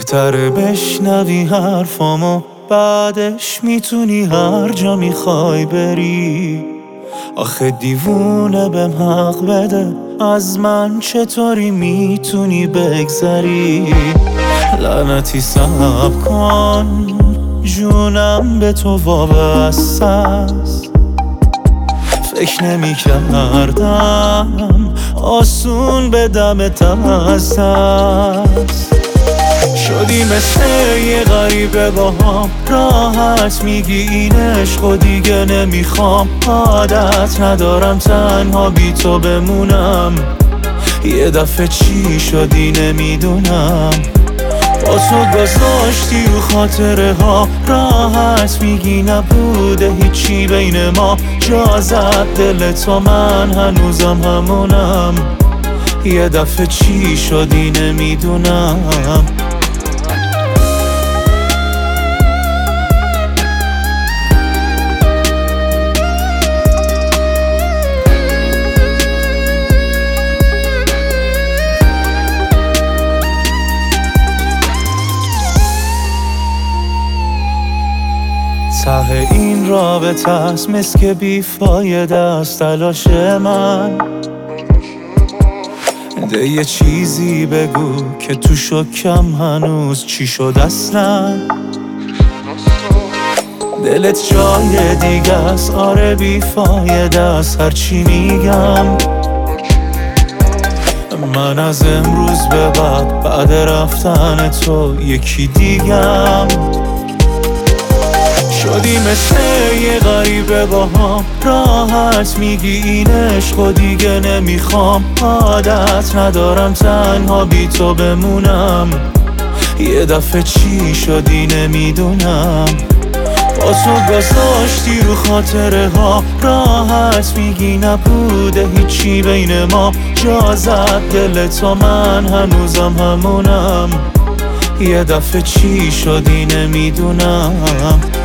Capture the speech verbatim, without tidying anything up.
بهتره بشنوی حرفامو، بعدش میتونی هر جا میخوای بری. آخه دیوونه بهم حق بده، از من چطوری میتونی بگذری؟ لعنتی صبر کن، جونم به تو وابسته است. فکر نمی کردم آسون به دمت دست است. شدی مثل یه غریبه با هم، راحت میگی این عشق و دیگه نمیخوام. عادت ندارم تنها بی تو بمونم، یه دفعه چی شدی نمیدونم. با تو گذاشتی رو خاطره ها، راحت میگی نبوده هیچی بین ما. جا زد دل تو، من هنوزم همونم، یه دفعه چی شدی نمیدونم. ته این رابطه است مثل که بیفایده است تلاش من. ده یه چیزی بگو که تو شکم هنوز چی شد اصلا. دلت جای دیگه است، آره بیفایده است هرچی میگم. من از امروز به بعد، بعد رفتن تو یکی دیگم. شدی مثل یه غریبه با هم، راحت میگی این عشق و دیگه نمیخوام. عادت ندارم تنها بی تو بمونم، یه دفعه چی شدی نمیدونم. با تو گذاشتی رو خاطره ها، راحت میگی نبوده هیچی بین ما. جا زد دل تو، من هنوزم همونم، یه دفعه چی شدی نمیدونم.